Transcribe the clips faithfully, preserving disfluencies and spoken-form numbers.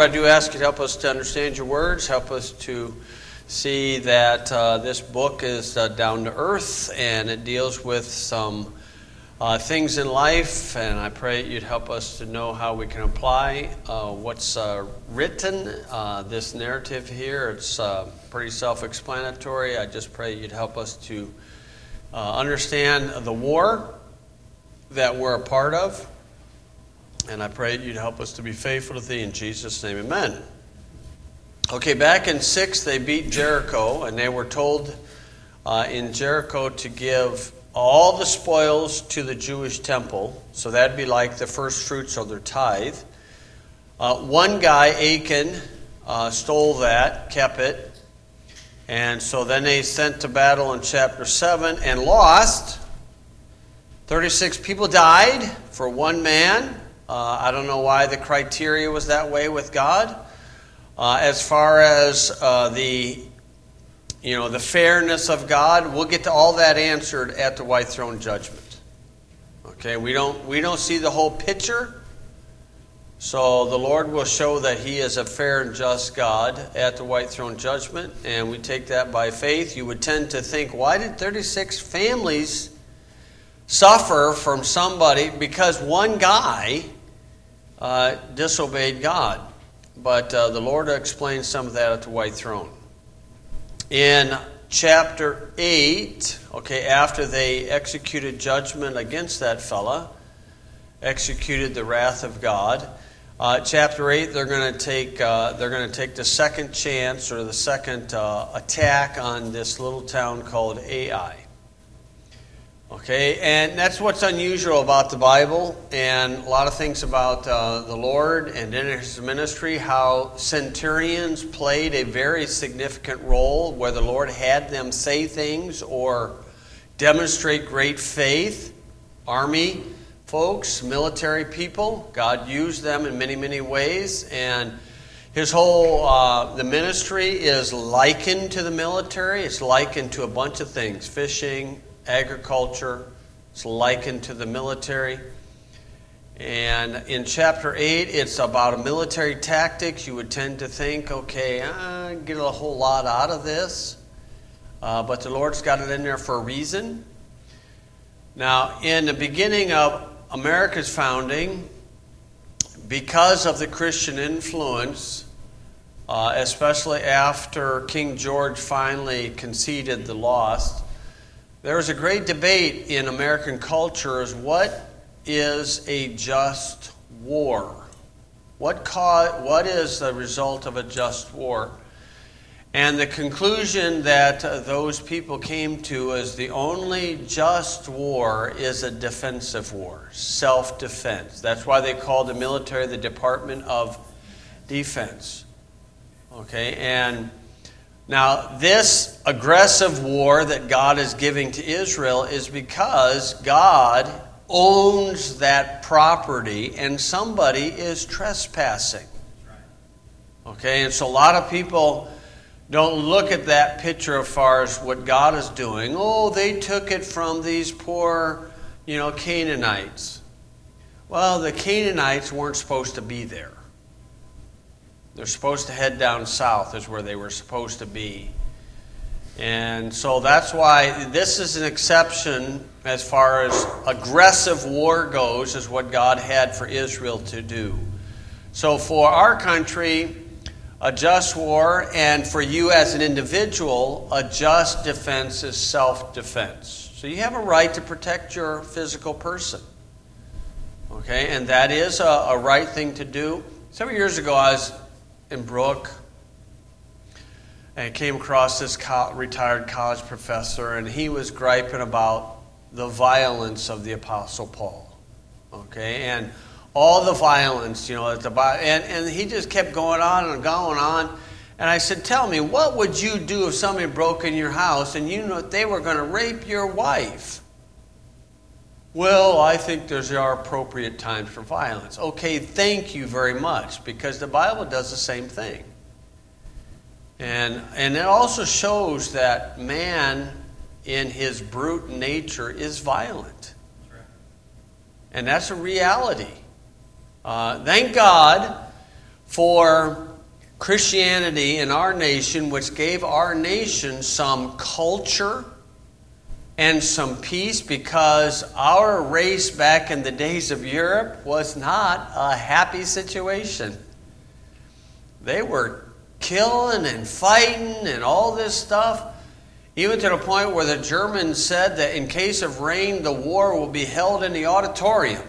I do ask you to help us to understand your words, help us to see that uh, this book is uh, down to earth and it deals with some uh, things in life, and I pray you'd help us to know how we can apply uh, what's uh, written, uh, this narrative here. It's uh, pretty self-explanatory. I just pray you'd help us to uh, understand the war that we're a part of. And I pray you'd help us to be faithful to thee in Jesus' name, amen. Okay, back in six, they beat Jericho, and they were told uh, in Jericho to give all the spoils to the Jewish temple. So that'd be like the first fruits of their tithe. Uh, one guy, Achan, uh, stole that, kept it. And so then they sent to battle in chapter seven and lost. thirty-six people died for one man. Uh, I don't know why the criteria was that way with God. Uh, as far as uh, the, you know, the fairness of God, we'll get to all that answered at the white throne judgment. Okay, we don't we don't see the whole picture. So the Lord will show that He is a fair and just God at the white throne judgment, and we take that by faith. You would tend to think, why did thirty-six families suffer from somebody because one guy uh, disobeyed God? But uh, the Lord explains some of that at the white throne. In chapter eight, okay, after they executed judgment against that fella, executed the wrath of God, uh, chapter eight, they're going to take uh, they're going to take the second chance or the second uh, attack on this little town called Ai. Okay, and that's what's unusual about the Bible and a lot of things about uh, the Lord and in His ministry, how centurions played a very significant role where the Lord had them say things or demonstrate great faith. Army folks, military people, God used them in many, many ways, and His whole, uh, the ministry is likened to the military. It's likened to a bunch of things, fishing, agriculture. It's likened to the military. And in chapter eight, it's about a military tactics. You would tend to think, okay, I get a whole lot out of this. Uh, but the Lord's got it in there for a reason. Now, in the beginning of America's founding, because of the Christian influence, uh, especially after King George finally conceded the loss, there was a great debate in American culture as what is a just war? What cause, what is the result of a just war? And the conclusion that uh, those people came to is the only just war is a defensive war, self-defense. That's why they called the military the Department of Defense. Okay, and now, this aggressive war that God is giving to Israel is because God owns that property and somebody is trespassing. Okay, and so a lot of people don't look at that picture as far as what God is doing. Oh, they took it from these poor, you know, Canaanites. Well, the Canaanites weren't supposed to be there. They're supposed to head down south is where they were supposed to be. And so that's why this is an exception as far as aggressive war goes, is what God had for Israel to do. So for our country, a just war, and for you as an individual, a just defense is self-defense. So you have a right to protect your physical person. Okay, and that is a, a right thing to do. Several years ago, I was in Brook, and came across this co- retired college professor, and he was griping about the violence of the Apostle Paul. Okay, and all the violence, you know, at the and and he just kept going on and going on. And I said, "Tell me, what would you do if somebody broke in your house and you know they were going to rape your wife?" Well, I think there's our appropriate times for violence. Okay, thank you very much, because the Bible does the same thing. And and it also shows that man in his brute nature is violent. And that's a reality. Uh, thank God for Christianity in our nation, which gave our nation some culture and some peace, because our race back in the days of Europe was not a happy situation. They were killing and fighting and all this stuff, even to the point where the Germans said that in case of rain, the war will be held in the auditorium.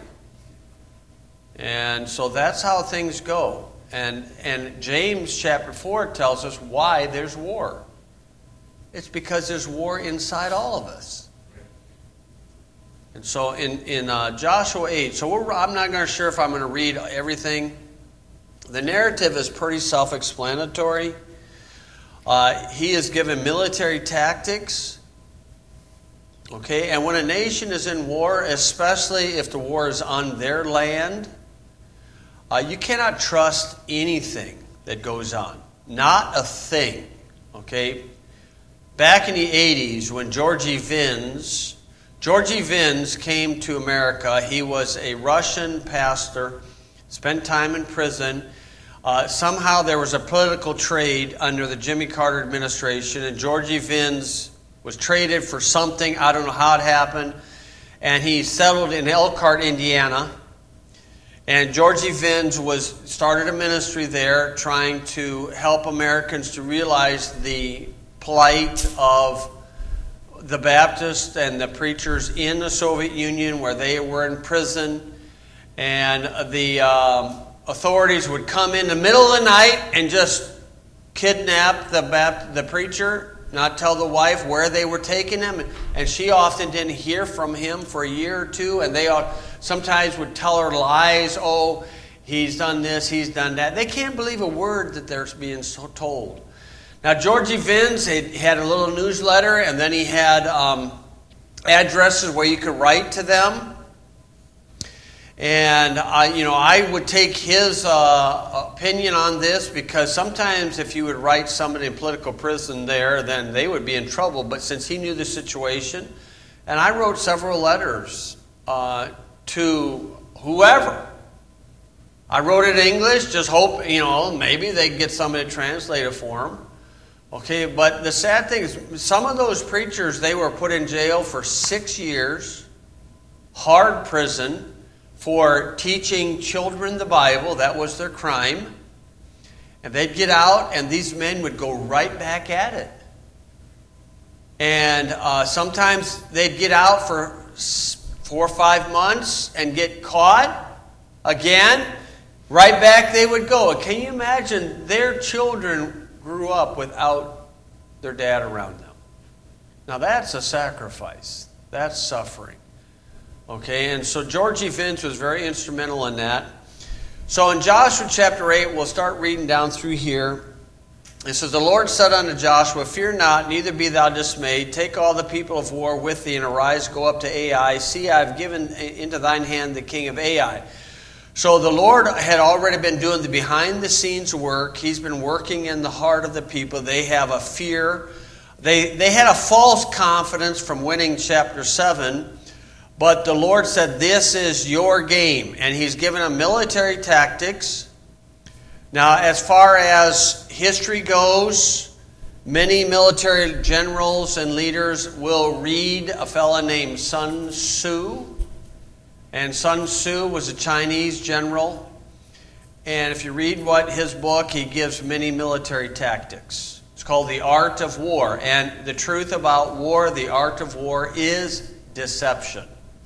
And so that's how things go. And, and James chapter four tells us why there's war. It's because there's war inside all of us. And so in, in uh, Joshua eight, so we're, I'm not going to sure if I'm going to read everything. The narrative is pretty self-explanatory. Uh, he is given military tactics. Okay, and when a nation is in war, especially if the war is on their land, uh, you cannot trust anything that goes on. Not a thing. Okay, back in the eighties, when Georgy Vins, Georgy Vins came to America, he was a Russian pastor, spent time in prison. Uh, somehow there was a political trade under the Jimmy Carter administration, and Georgy Vins was traded for something. I don't know how it happened. And he settled in Elkhart, Indiana. And Georgy Vins was started a ministry there trying to help Americans to realize the plight of the Baptists and the preachers in the Soviet Union, where they were in prison. And the um, authorities would come in the middle of the night and just kidnap the Bapt- the preacher, not tell the wife where they were taking him. And she often didn't hear from him for a year or two. And they sometimes would tell her lies. Oh, he's done this, he's done that. They can't believe a word that they're being so told. Now, Georgy Vins had a little newsletter, and then he had um, addresses where you could write to them. And I, you know, I would take his uh, opinion on this, because sometimes if you would write somebody in political prison there, then they would be in trouble. But since he knew the situation, and I wrote several letters uh, to whoever. I wrote it in English, just hope, you know, maybe they get somebody to translate it for them. Okay, but the sad thing is, some of those preachers, they were put in jail for six years, hard prison, for teaching children the Bible. That was their crime. And they'd get out, and these men would go right back at it. And uh, sometimes they'd get out for four or five months and get caught again. Right back they would go. Can you imagine their children grew up without their dad around them? Now that's a sacrifice. That's suffering. Okay, and so Georgy Vins was very instrumental in that. So in Joshua chapter eight, we'll start reading down through here. It says, "The Lord said unto Joshua, Fear not, neither be thou dismayed. Take all the people of war with thee, and arise, go up to Ai. See, I have given into thine hand the king of Ai." So the Lord had already been doing the behind-the-scenes work. He's been working in the heart of the people. They have a fear. They, they had a false confidence from winning chapter seven. But the Lord said, this is your game. And He's given them military tactics. Now, as far as history goes, many military generals and leaders will read a fellow named Sun Tzu. And Sun Tzu was a Chinese general. And if you read what his book, he gives many military tactics. It's called The Art of War. And the truth about war, the art of war, is deception.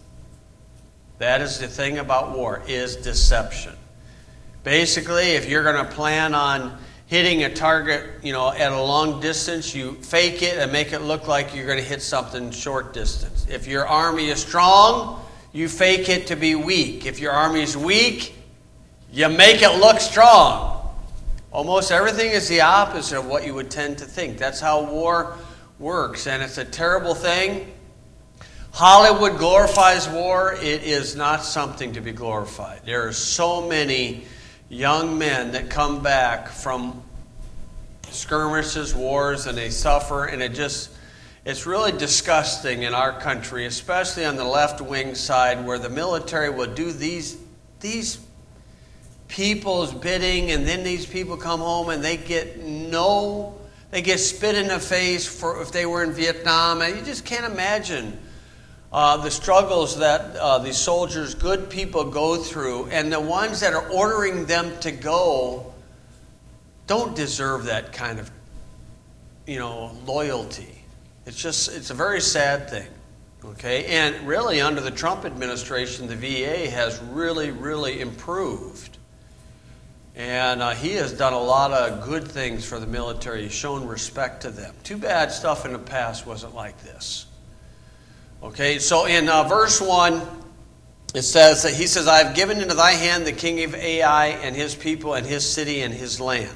That is the thing about war, is deception. Basically, if you're going to plan on hitting a target, you know, at a long distance, you fake it and make it look like you're going to hit something short distance. If your army is strong, you fake it to be weak. If your army is weak, you make it look strong. Almost everything is the opposite of what you would tend to think. That's how war works, and it's a terrible thing. Hollywood glorifies war. It is not something to be glorified. There are so many young men that come back from skirmishes, wars, and they suffer, and it just, it's really disgusting in our country, especially on the left-wing side, where the military will do these, these people's bidding, and then these people come home and they get no, they get spit in the face for if they were in Vietnam. And you just can't imagine uh, the struggles that uh, these soldiers, good people, go through. And the ones that are ordering them to go don't deserve that kind of, you know, loyalty. It's just, it's a very sad thing. Okay, and really under the Trump administration, the V A has really, really improved. And uh, he has done a lot of good things for the military. He's shown respect to them. Too bad stuff in the past wasn't like this. Okay, so in uh, verse one, it says that he says, I have given into thy hand the king of Ai and his people and his city and his land.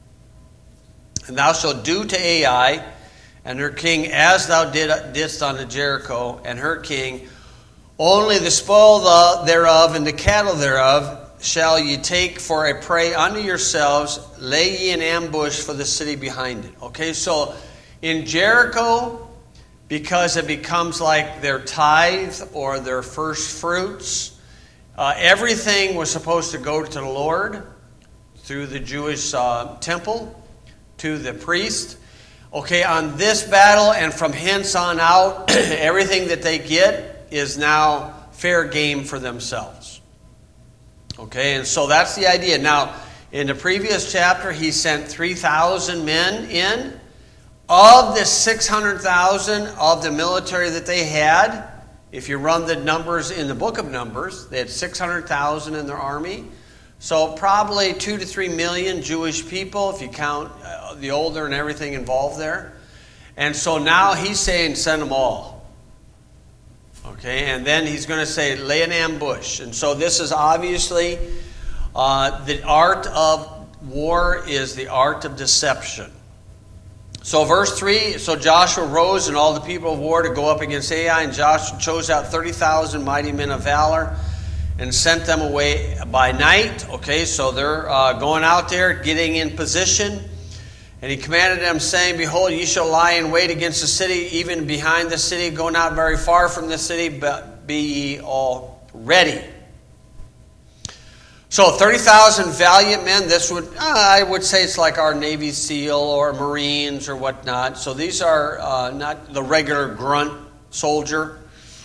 And thou shalt do to Ai and her king as thou did, didst unto Jericho and her king, only the spoil thereof and the cattle thereof shall ye take for a prey unto yourselves, lay ye an ambush for the city behind it. Okay, so in Jericho, because it becomes like their tithe or their first fruits, uh, everything was supposed to go to the Lord through the Jewish uh, temple, to the priest. Okay, on this battle and from hence on out, everything that they get is now fair game for themselves. Okay, and so that's the idea. Now, in the previous chapter, he sent three thousand men in. Of the six hundred thousand of the military that they had, if you run the numbers in the book of Numbers, they had six hundred thousand in their army. So probably two to three million Jewish people, if you count uh, the older and everything involved there. And so now he's saying send them all. Okay, and then he's going to say lay an ambush. And so this is obviously uh, the art of war is the art of deception. So verse three, so Joshua rose and all the people of war to go up against Ai, and Joshua chose out thirty thousand mighty men of valor and sent them away by night. Okay, so they're uh, going out there, getting in position. And he commanded them, saying, behold, ye shall lie in wait against the city, even behind the city. Go not very far from the city, but be ye all ready. So thirty thousand valiant men. This would, uh, I would say it's like our Navy SEAL or Marines or whatnot. So these are uh, not the regular grunt soldier.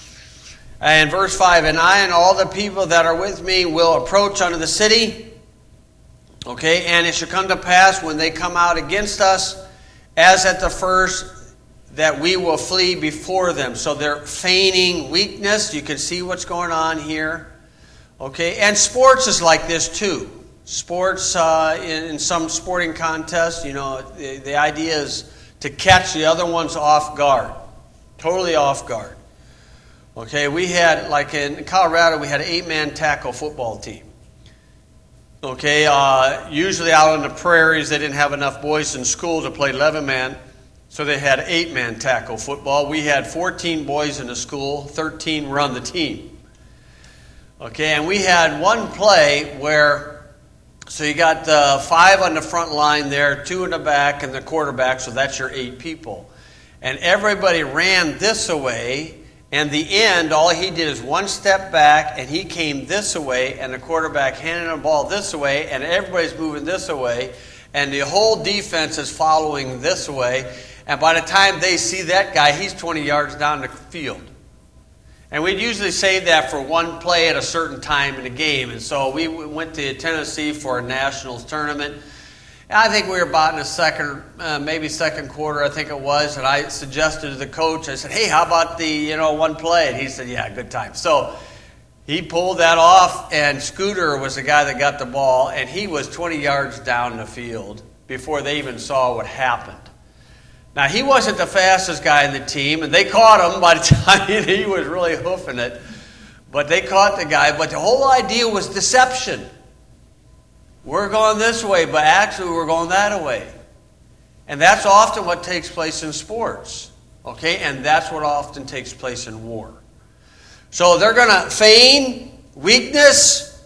And verse five, and I and all the people that are with me will approach unto the city. Okay, and it shall come to pass when they come out against us, as at the first, that we will flee before them. So they're feigning weakness. You can see what's going on here. Okay, and sports is like this too. Sports, uh, in, in some sporting contests, you know, the, the idea is to catch the other ones off guard. Totally off guard. Okay, we had, like in Colorado, we had an eight-man tackle football team. Okay, uh, usually out on the prairies, they didn't have enough boys in school to play eleven-man, so they had eight-man tackle football. We had fourteen boys in the school, thirteen were on the team. Okay, and we had one play where, so you got the five on the front line there, two in the back, and the quarterback, so that's your eight people. And everybody ran this away, and the end, all he did is one step back, and he came this way, and the quarterback handed the ball this way, and everybody's moving this way, and the whole defense is following this way. And by the time they see that guy, he's twenty yards down the field. And we'd usually save that for one play at a certain time in the game. And so we went to Tennessee for a nationals tournament. And I think we were about in the second, uh, maybe second quarter, I think it was. And I suggested to the coach, I said, hey, how about the, you know, one play? And he said, yeah, good time. So he pulled that off, and Scooter was the guy that got the ball. And he was twenty yards down the field before they even saw what happened. Now, he wasn't the fastest guy in the team, and they caught him by the time he was really hoofing it. But they caught the guy. But the whole idea was deception. We're going this way, but actually we're going that way. And that's often what takes place in sports. Okay? And that's what often takes place in war. So they're going to feign weakness.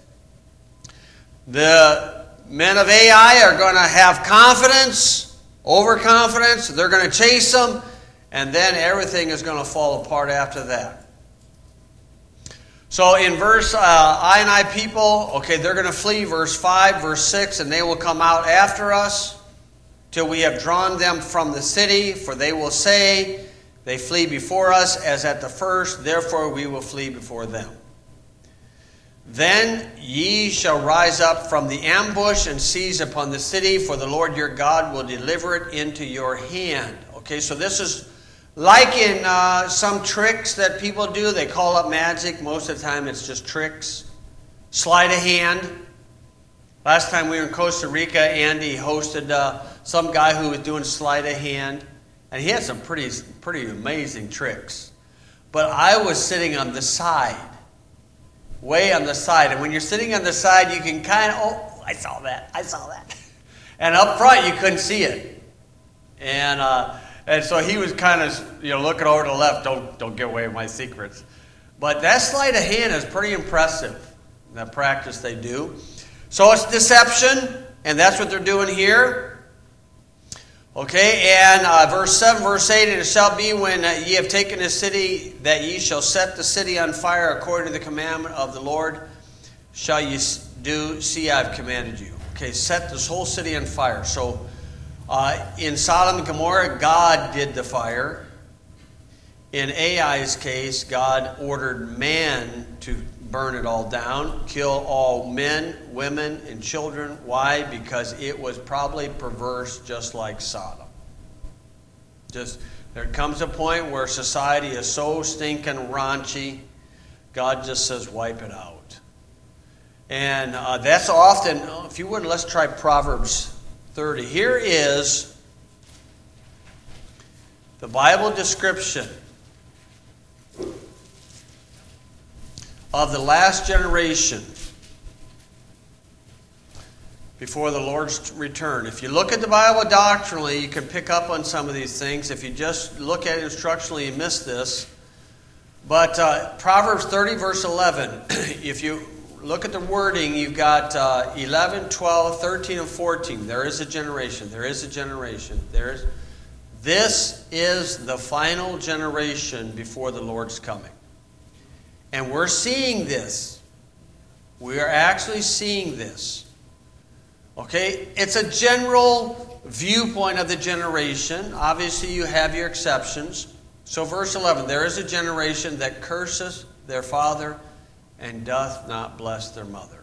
The men of Ai are going to have confidence. Overconfidence, they're going to chase them, and then everything is going to fall apart after that. So in verse, uh, I and I people, okay, they're going to flee, verse five, verse six, and they will come out after us till we have drawn them from the city, for they will say, they flee before us as at the first, therefore we will flee before them. Then ye shall rise up from the ambush and seize upon the city, for the Lord your God will deliver it into your hand. Okay, so this is like in uh, some tricks that people do. They call up magic. Most of the time it's just tricks. Sleight of hand. Last time we were in Costa Rica, Andy hosted uh, some guy who was doing sleight of hand. And he had some pretty, pretty amazing tricks. But I was sitting on the side. Way on the side. And when you're sitting on the side, you can kind of, oh, I saw that. I saw that. And up front, you couldn't see it. And... Uh, And so he was kind of, you know, looking over to the left. Don't don't give away my secrets. But that sleight of hand is pretty impressive. That practice they do. So it's deception, and that's what they're doing here. Okay, and uh, verse seven, verse eight, and it shall be when uh, ye have taken the city that ye shall set the city on fire according to the commandment of the Lord. Shall ye do? See, I've commanded you. Okay, set this whole city on fire. So. Uh, in Sodom and Gomorrah, God did the fire. In Ai's case, God ordered man to burn it all down, kill all men, women, and children. Why? Because it was probably perverse just like Sodom. Just there comes a point where society is so stinking raunchy, God just says, wipe it out. And uh, that's often, if you would, let's try Proverbs thirty. Here is the Bible description of the last generation before the Lord's return. If you look at the Bible doctrinally, you can pick up on some of these things. If you just look at it instructionally, you miss this. But uh, Proverbs thirty, verse eleven, if you look at the wording, you've got uh, eleven, twelve, thirteen, and fourteen. There is a generation. There is a generation. There is. This is the final generation before the Lord's coming. And we're seeing this. We are actually seeing this. Okay? It's a general viewpoint of the generation. Obviously, you have your exceptions. So verse eleven, there is a generation that curses their father and doth not bless their mother.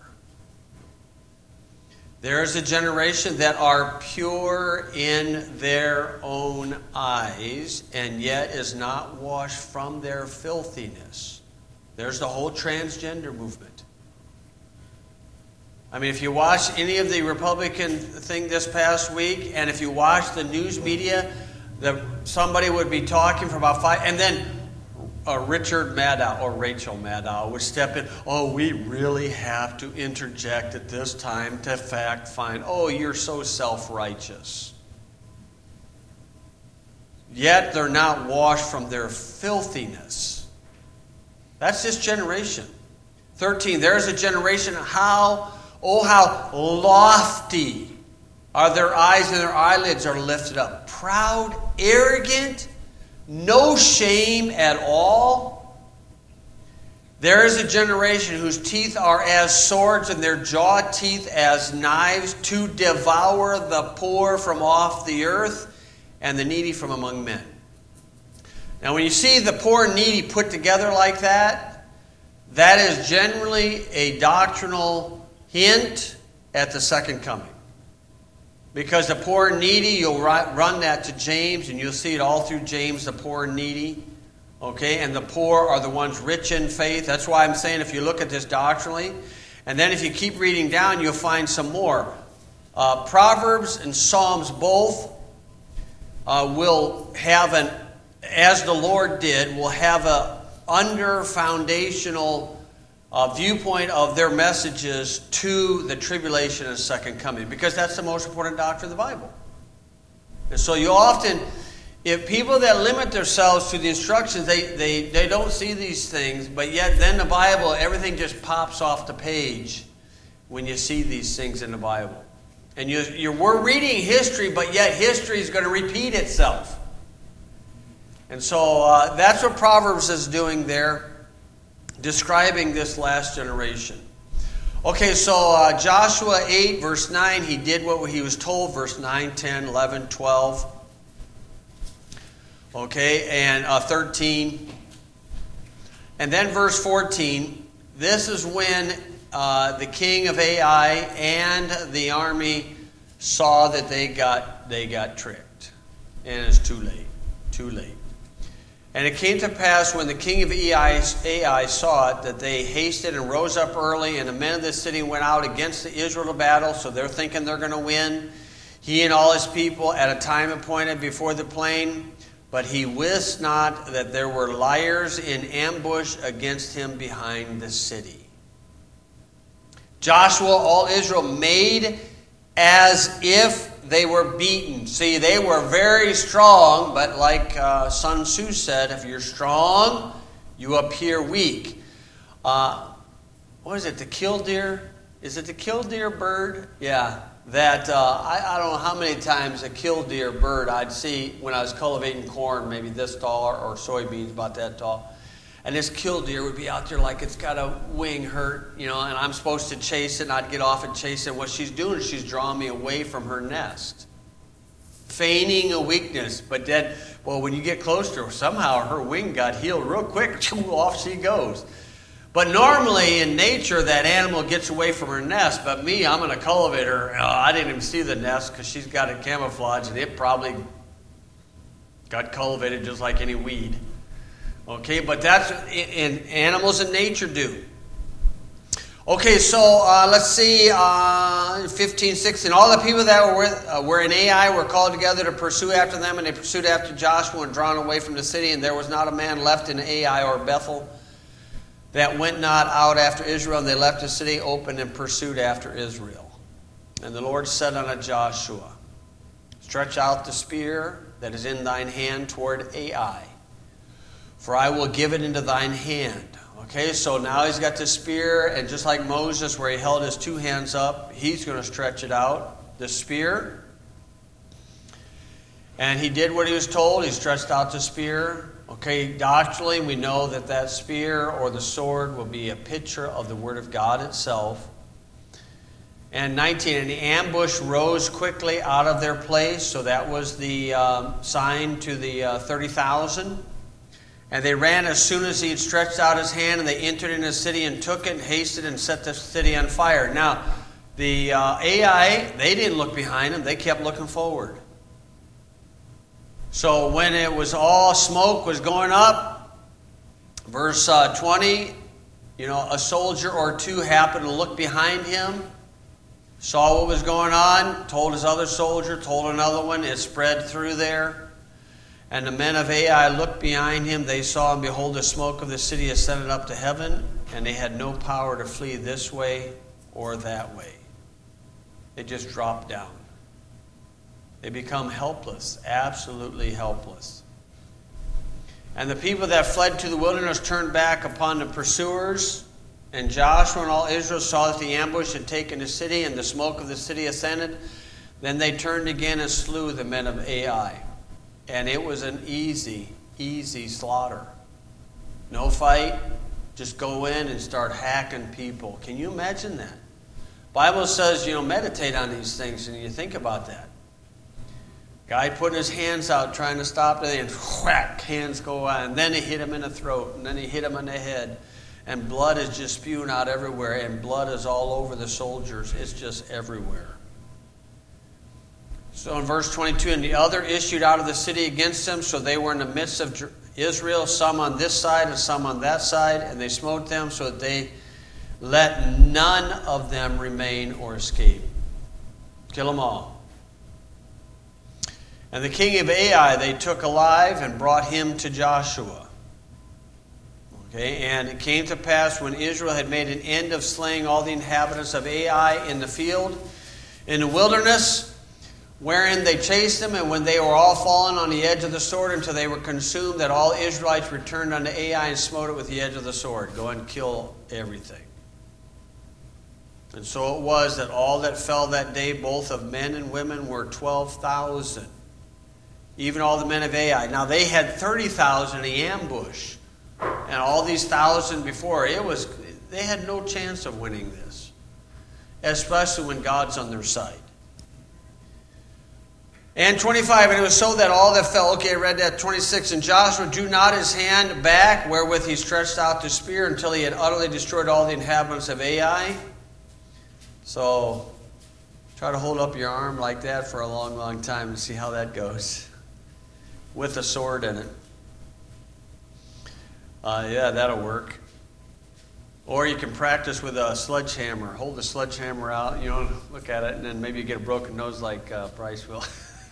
There is a generation that are pure in their own eyes, and yet is not washed from their filthiness. There's the whole transgender movement. I mean, if you watch any of the Republican thing this past week, and if you watch the news media, the, somebody would be talking for about five, and then Uh, Richard Maddow or Rachel Maddow would step in. Oh, we really have to interject at this time to fact find. Oh, you're so self-righteous. Yet they're not washed from their filthiness. That's this generation. thirteen, there is a generation, how, oh, how lofty are their eyes, and their eyelids are lifted up. Proud, arrogant, no shame at all. There is a generation whose teeth are as swords and their jaw teeth as knives, to devour the poor from off the earth and the needy from among men. Now when you see the poor and needy put together like that, that is generally a doctrinal hint at the second coming. Because the poor and needy, you'll run that to James, and you'll see it all through James, the poor and needy. Okay, and the poor are the ones rich in faith. That's why I'm saying if you look at this doctrinally, and then if you keep reading down, you'll find some more. Uh, Proverbs and Psalms both uh, will have an, as the Lord did, will have a under foundational Uh, viewpoint of their messages to the tribulation and second coming, because that's the most important doctrine of the Bible. And so you often, if people that limit themselves to the instructions, they, they, they don't see these things, but yet then the Bible, everything just pops off the page when you see these things in the Bible. And you, you're, we're reading history, but yet history is going to repeat itself. And so uh, that's what Proverbs is doing there. describing this last generation. Okay, so uh, Joshua eight, verse nine, he did what he was told. Verse nine, ten, eleven, twelve. Okay, and uh, thirteen. And then verse fourteen. This is when uh, the king of Ai and the army saw that they got they got tricked. And it's too late. Too late. And it came to pass when the king of Ai, Ai saw it, that they hasted and rose up early, and the men of the city went out against the Israel to battle, so they're thinking they're going to win. He and all his people at a time appointed before the plain, but he wist not that there were liars in ambush against him behind the city. Joshua, all Israel, made as if they were beaten. See, they were very strong, but like uh, Sun Tzu said, if you're strong, you appear weak. Uh, what is it, the killdeer? Is it the killdeer bird? Yeah, that, uh, I, I don't know how many times a killdeer bird I'd see when I was cultivating corn, maybe this tall, or, or soybeans about that tall. And this killdeer would be out there like it's got a wing hurt, you know, and I'm supposed to chase it, and I'd get off and chase it. What she's doing is she's drawing me away from her nest, feigning a weakness. But then, well, when you get close to her, somehow her wing got healed real quick. Off she goes. But normally in nature, that animal gets away from her nest. But me, I'm going to cultivate her. Oh, I didn't even see the nest because she's got it camouflaged, and it probably got cultivated just like any weed. Okay, but that's in animals in nature do. Okay, so uh, let's see, uh, fifteen, sixteen. All the people that were, uh, were in Ai were called together to pursue after them, and they pursued after Joshua and drawn away from the city, and there was not a man left in Ai or Bethel that went not out after Israel, and they left the city open and pursued after Israel. And the Lord said unto Joshua, stretch out the spear that is in thine hand toward Ai, for I will give it into thine hand. Okay, so now he's got the spear, and just like Moses where he held his two hands up, he's going to stretch it out, the spear. And he did what he was told. He stretched out the spear. Okay, doctrinally we know that that spear or the sword will be a picture of the Word of God itself. And nineteen, and the ambush rose quickly out of their place, so that was the um, sign to the uh, thirty thousand. And they ran as soon as he had stretched out his hand, and they entered into the city and took it and hasted and set the city on fire. Now, the uh, Ai, they didn't look behind them. They kept looking forward. So when it was all smoke was going up, verse uh, twenty, you know, a soldier or two happened to look behind him, saw what was going on, told his other soldier, told another one. It spread through there. And the men of Ai looked behind him. They saw, and behold, the smoke of the city ascended up to heaven, and they had no power to flee this way or that way. They just dropped down. They become helpless, absolutely helpless. And the people that fled to the wilderness turned back upon the pursuers. And Joshua and all Israel saw that the ambush had taken the city, and the smoke of the city ascended. Then they turned again and slew the men of Ai. And it was an easy, easy slaughter. No fight. Just go in and start hacking people. Can you imagine that? Bible says, you know, meditate on these things and you think about that. Guy putting his hands out trying to stop it, and whack, hands go out. And then he hit him in the throat, and then he hit him in the head. And blood is just spewing out everywhere, and blood is all over the soldiers. It's just everywhere. So in verse twenty-two, and the other issued out of the city against them, so they were in the midst of Israel, some on this side and some on that side, and they smote them so that they let none of them remain or escape. Kill them all. And the king of Ai they took alive and brought him to Joshua. Okay, and it came to pass when Israel had made an end of slaying all the inhabitants of Ai in the field, in the wilderness, wherein they chased them, and when they were all fallen on the edge of the sword until they were consumed, that all Israelites returned unto Ai and smote it with the edge of the sword. Go and kill everything. And so it was that all that fell that day, both of men and women, were twelve thousand. Even all the men of Ai. Now they had thirty thousand in the ambush. and all these thousand before, it was they had no chance of winning this, especially when God's on their side. And twenty-five, and it was so that all that fell, okay, I read that, twenty-six, and Joshua drew not his hand back, wherewith he stretched out the spear, until he had utterly destroyed all the inhabitants of Ai. So, try to hold up your arm like that for a long, long time and see how that goes. With a sword in it. Uh, yeah, that'll work. Or you can practice with a sledgehammer. Hold the sledgehammer out, you know, look at it, and then maybe you get a broken nose like uh, Bryce will.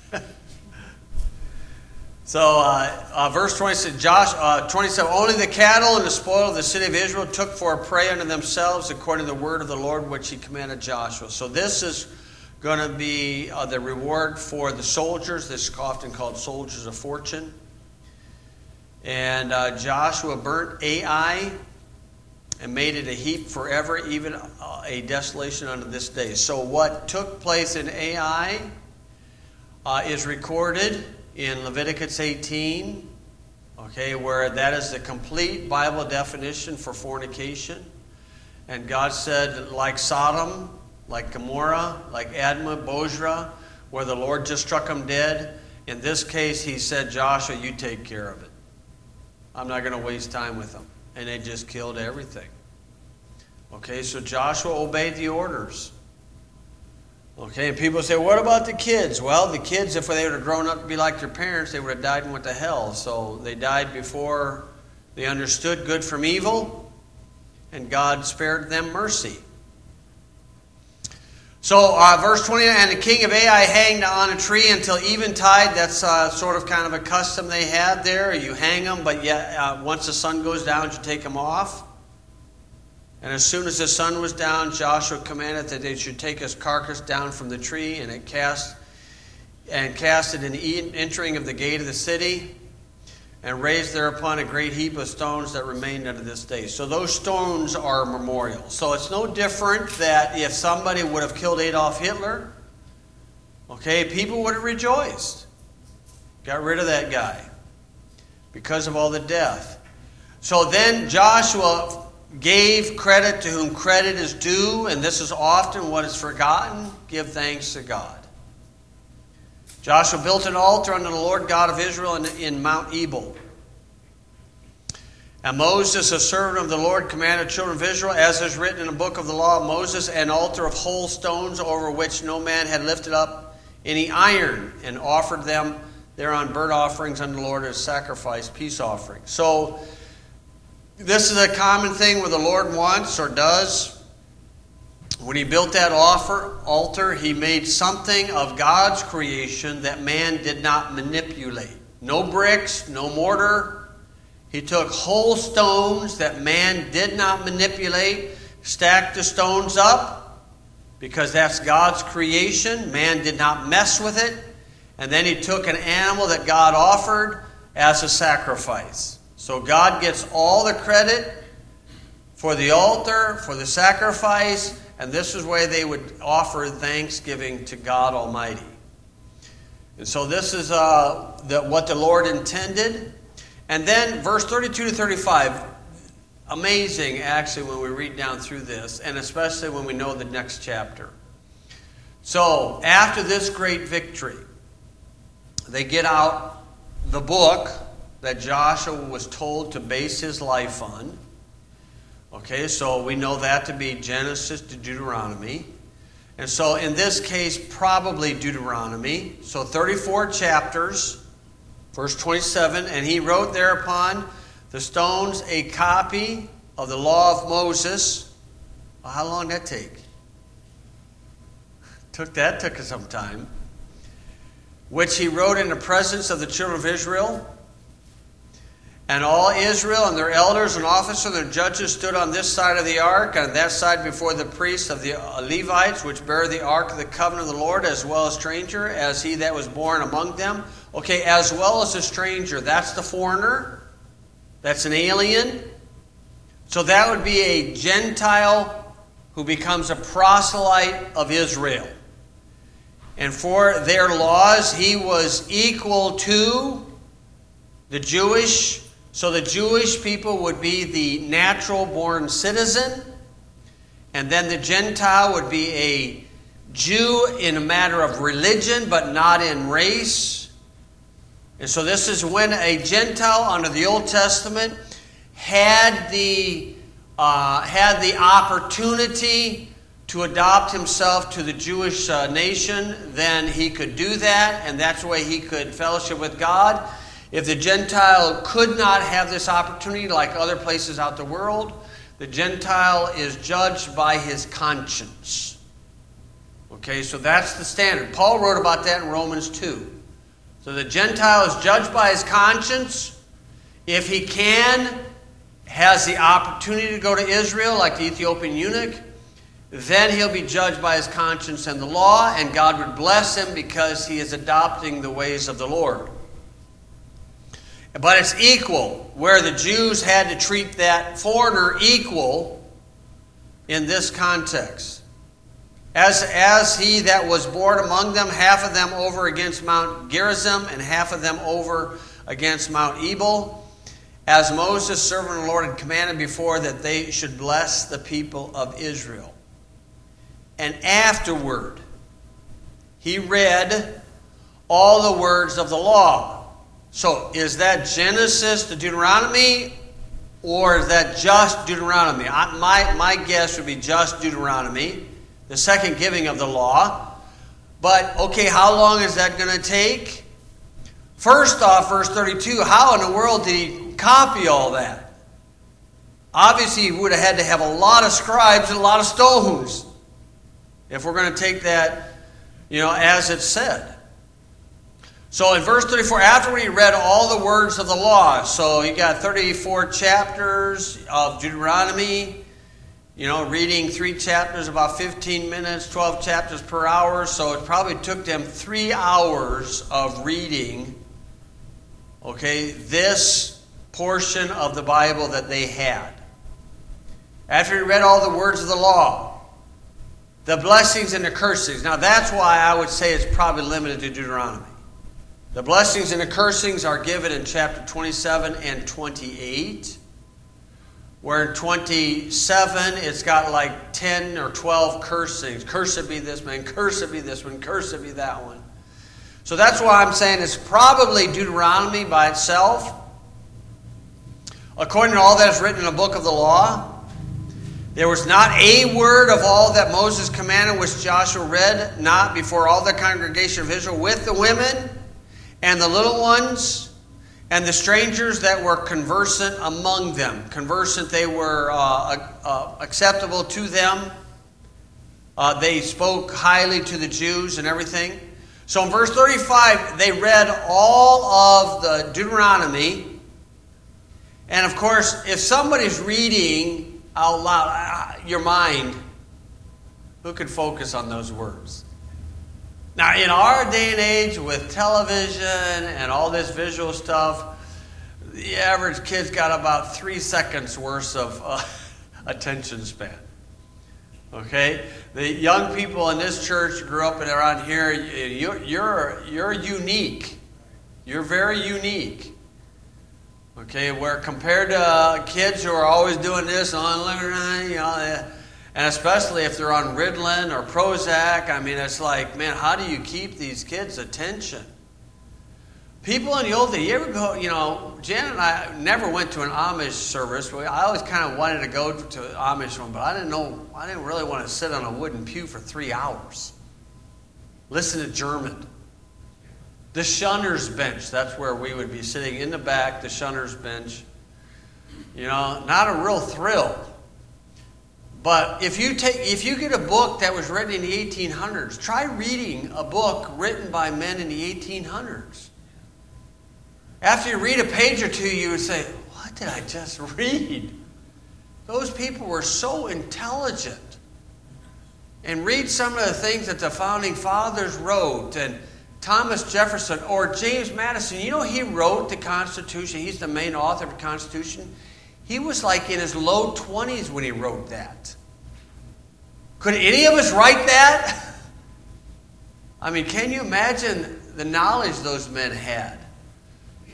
So, uh, uh, verse twenty-six, Josh, uh, twenty-seven, only the cattle and the spoil of the city of Israel took for a prey unto themselves, according to the word of the Lord which he commanded Joshua. So this is going to be uh, the reward for the soldiers. This is often called soldiers of fortune. And uh, Joshua burnt Ai and made it a heap forever, even uh, a desolation unto this day. So what took place in Ai uh, is recorded in Leviticus eighteen, okay, where that is the complete Bible definition for fornication. And God said, like Sodom, like Gomorrah, like Admah, Bozrah, where the Lord just struck them dead. In this case, he said, Joshua, you take care of it. I'm not going to waste time with them. And they just killed everything. Okay, so Joshua obeyed the orders. Okay, and people say, what about the kids? Well, the kids, if they would have grown up to be like their parents, they would have died and went to hell. So they died before they understood good from evil, and God spared them mercy. So, uh, verse twenty, and the king of Ai hanged on a tree until eventide. That's uh, sort of kind of a custom they had there. You hang them, but yet uh, once the sun goes down, you take them off. And as soon as the sun was down, Joshua commanded that they should take his carcass down from the tree, and it cast and cast it in the entering of the gate of the city, and raised thereupon a great heap of stones that remained unto this day. So those stones are memorials. So it's no different that if somebody would have killed Adolf Hitler, okay, people would have rejoiced. Got rid of that guy because of all the death. So then Joshua gave credit to whom credit is due, and this is often what is forgotten. Give thanks to God. Joshua built an altar unto the Lord God of Israel in, in Mount Ebal. And Moses, a servant of the Lord, commanded the children of Israel, as is written in the book of the law of Moses, an altar of whole stones over which no man had lifted up any iron, and offered them thereon burnt offerings unto the Lord as sacrifice, peace offerings. So this is a common thing where the Lord wants or does. When he built that offer, altar, he made something of God's creation that man did not manipulate. No bricks, no mortar. He took whole stones that man did not manipulate, stacked the stones up, because that's God's creation. Man did not mess with it. And then he took an animal that God offered as a sacrifice. So God gets all the credit for the altar, for the sacrifice, and this is where they would offer thanksgiving to God Almighty. And so this is uh, the, what the Lord intended. And then verse thirty-two to thirty-five, amazing actually when we read down through this, and especially when we know the next chapter. So after this great victory, they get out the book that Joshua was told to base his life on. Okay, so we know that to be Genesis to Deuteronomy. And so in this case, probably Deuteronomy. So thirty-four chapters, verse twenty-seven, and he wrote thereupon the stones a copy of the law of Moses. Well, how long did that take? Took that took some time. Which he wrote in the presence of the children of Israel. And all Israel and their elders and officers and their judges stood on this side of the ark, and on that side before the priests of the Levites, which bear the ark of the covenant of the Lord, as well as stranger, as he that was born among them. Okay, as well as a stranger. That's the foreigner. That's an alien. So that would be a Gentile who becomes a proselyte of Israel. And for their laws, he was equal to the Jewish So the Jewish people would be the natural-born citizen, and then the Gentile would be a Jew in a matter of religion, but not in race. And so this is when a Gentile under the Old Testament had the uh, had the opportunity to adopt himself to the Jewish uh, nation. Then he could do that, and that's the way he could fellowship with God. If the Gentile could not have this opportunity, like other places out the world, the Gentile is judged by his conscience. Okay, so that's the standard. Paul wrote about that in Romans two. So the Gentile is judged by his conscience. If he can, has the opportunity to go to Israel, like the Ethiopian eunuch, then he'll be judged by his conscience and the law, and God would bless him because he is adopting the ways of the Lord. But it's equal, where the Jews had to treat that foreigner equal in this context. As, as he that was born among them, half of them over against Mount Gerizim, and half of them over against Mount Ebal, as Moses, servant of the Lord, had commanded before that they should bless the people of Israel. And afterward, he read all the words of the law. So, is that Genesis to Deuteronomy, or is that just Deuteronomy? I, my, my guess would be just Deuteronomy, the second giving of the law. But, okay, how long is that going to take? First off, verse thirty-two, how in the world did he copy all that? Obviously, he would have had to have a lot of scribes and a lot of stones, if we're going to take that, you know, as it said. So in verse thirty-four, after he read all the words of the law, so you got thirty-four chapters of Deuteronomy, you know, reading three chapters, about fifteen minutes, twelve chapters per hour. So it probably took them three hours of reading, okay, this portion of the Bible that they had. After he read all the words of the law, the blessings and the cursings. Now that's why I would say it's probably limited to Deuteronomy. The blessings and the cursings are given in chapter twenty-seven and twenty-eight. Where in twenty-seven, it's got like ten or twelve cursings. Cursed be this man, cursed be this one, cursed be that one. So that's why I'm saying it's probably Deuteronomy by itself. According to all that is written in the book of the law, there was not a word of all that Moses commanded which Joshua read, not before all the congregation of Israel, with the women and the little ones and the strangers that were conversant among them. Conversant, they were uh, uh, acceptable to them. Uh, they spoke highly to the Jews and everything. So in verse thirty-five, they read all of the Deuteronomy. And of course, if somebody's reading out loud, your mind, who could focus on those words? Now, in our day and age with television and all this visual stuff, the average kid's got about three seconds worth of uh, attention span. Okay? The young people in this church grew up and around here, you're, you're, you're unique. You're very unique. Okay? Where compared to uh, kids who are always doing this, on, you know, and especially if they're on Ritalin or Prozac, I mean, it's like, man, how do you keep these kids' attention? People in the old days, you ever go, you know, Jan and I never went to an Amish service. I always kind of wanted to go to an Amish one, but I didn't know, I didn't really want to sit on a wooden pew for three hours. Listen to German. The Shunner's bench, that's where we would be sitting in the back, the Shunner's bench. You know, not a real thrill. But if you take, if you get a book that was written in the eighteen hundreds, try reading a book written by men in the eighteen hundreds. After you read a page or two, you would say, what did I just read? Those people were so intelligent. And read some of the things that the founding fathers wrote, and Thomas Jefferson or James Madison. You know, he wrote the Constitution. He's the main author of the Constitution. He was like in his low twenties when he wrote that. Could any of us write that? I mean, can you imagine the knowledge those men had?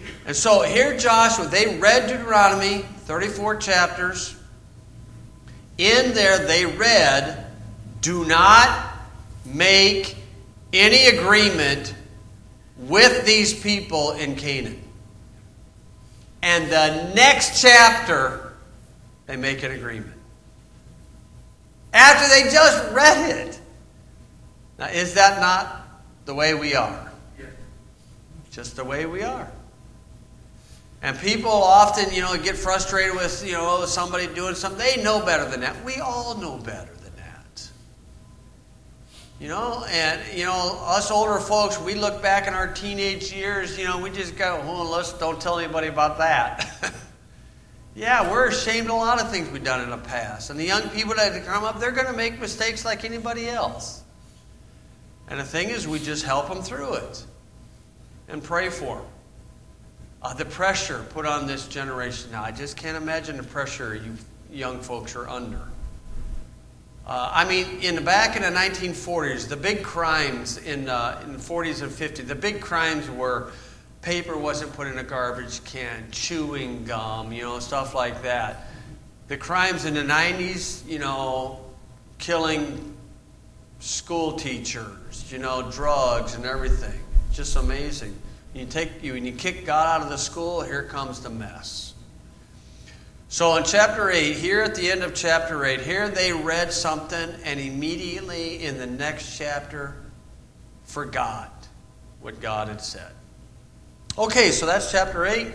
And so here Joshua, they read Deuteronomy, thirty-four chapters. In there they read, do not make any agreement with these people in Canaan. And the next chapter, they make an agreement. After they just read it. Now, is that not the way we are? Yeah. Just the way we are. And people often, you know, get frustrated with, you know, somebody doing something. They know better than that. We all know better than that. You know, and, you know, us older folks, we look back in our teenage years, you know, we just go, oh, let's don't tell anybody about that. Yeah, we're ashamed of a lot of things we've done in the past. And the young people that come up, they're going to make mistakes like anybody else. And the thing is, we just help them through it and pray for them. Uh, the pressure put on this generation now, I just can't imagine the pressure you young folks are under. Uh, I mean, in the back in the nineteen forties, the big crimes in, uh, in the forties and fifties, the big crimes were paper wasn't put in a garbage can, chewing gum, you know, stuff like that. The crimes in the nineties, you know, killing school teachers, you know, drugs and everything. Just amazing. You take you when you kick God out of the school, here comes the mess. So in chapter eight, here at the end of chapter eight, here they read something and immediately in the next chapter forgot what God had said. Okay, so that's chapter eight.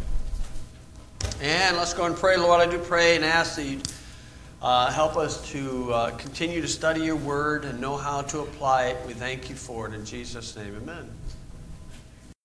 And let's go and pray. Lord, I do pray and ask that you uh, help us to uh, continue to study your word and know how to apply it. We thank you for it in Jesus' name. Amen.